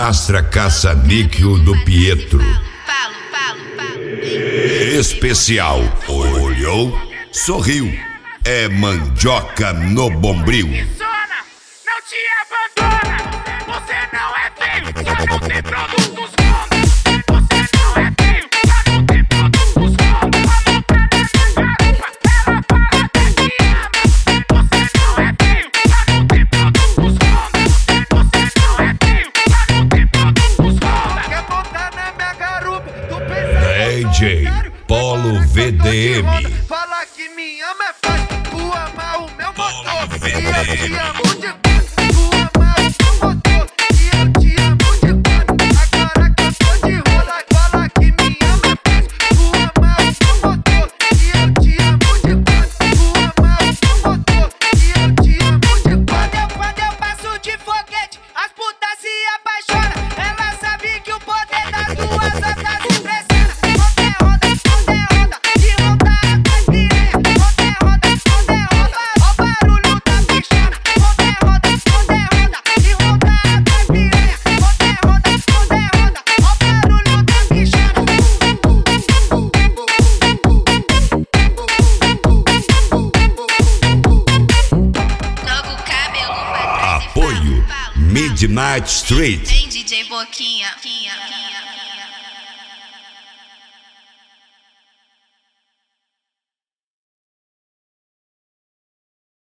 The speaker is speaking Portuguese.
Astra caça-níquel do Pietro. Especial. Olhou, sorriu. É mandioca no bombril. Não te abandona. Você não é feio, só não tem produtos. Você não é feio, só não tem produtos. DJ Polo VDM. Fala que me ama é fácil, tu ama o meu motor. E eu te amo de quando. Tu ama o meu motor. E eu te amo de quando. Agora que eu tô de rola, fala que me ama é fácil, tu ama o meu motor. E eu te amo de quando. Tu ama o meu motor. E eu te amo de quando. Quando eu passo de foguete, as putas se apaixonam. Ela sabe que o poder das duas asas impressiona. Apoio Midnight Street. Vem DJ Boquinha.